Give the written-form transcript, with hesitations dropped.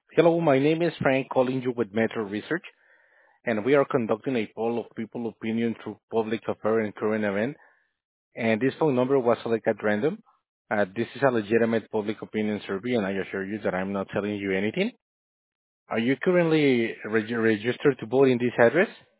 Hello, my name is Frank calling you with Metro Research, and we are conducting a poll of people opinion through public affair and current event. And this phone number was selected at random. This is a legitimate public opinion survey, and I assure you that I'm not telling you anything. Are you currently registered to vote in this address?